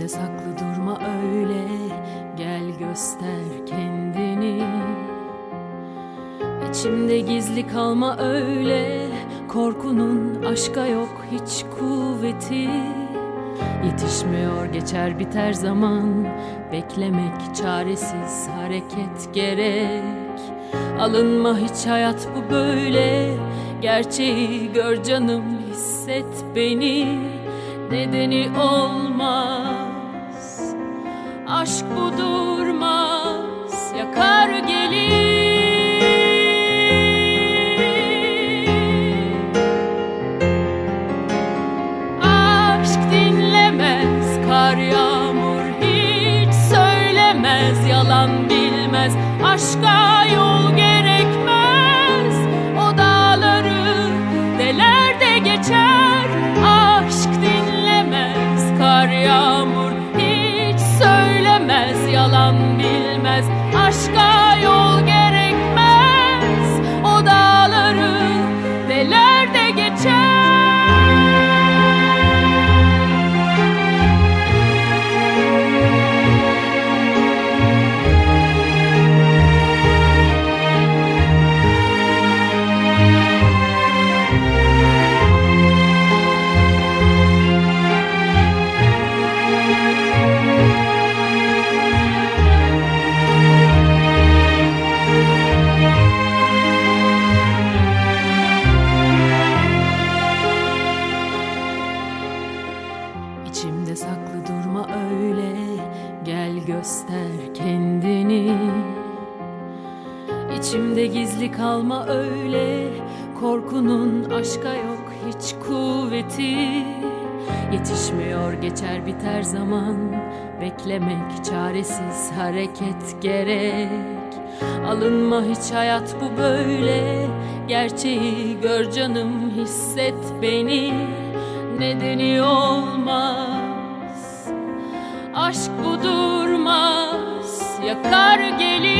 İçimde saklı durma öyle, gel göster kendini. İçimde gizli kalma öyle, korkunun aşka yok hiç kuvveti. Yetişmiyor geçer biter zaman, beklemek çaresiz hareket gerek. Alınma hiç hayat bu böyle, gerçeği gör canım hisset beni. Nedeni olmaz, aşk bu durmaz, yakar gelir. Aşk dinlemez, kar yağmur hiç söylemez, yalan bilmez, aşka yol gerekmez. O dağları deler de geçer. Aşk dinlemez, kar yağmur hiç söylemez, yalan bilmez, aşka yol gerekmez. O dağları deler de geçer. İçimde saklı durma öyle, gel göster kendini. İçimde gizli kalma öyle, korkunun aşka yok hiç kuvveti. Yetişmiyor geçer biter zaman, beklemek çaresiz hareket gerek. Alınma hiç hayat bu böyle, gerçeği gör canım hisset beni. Nedeni olmaz, aşk bu durmaz, yakar gelir.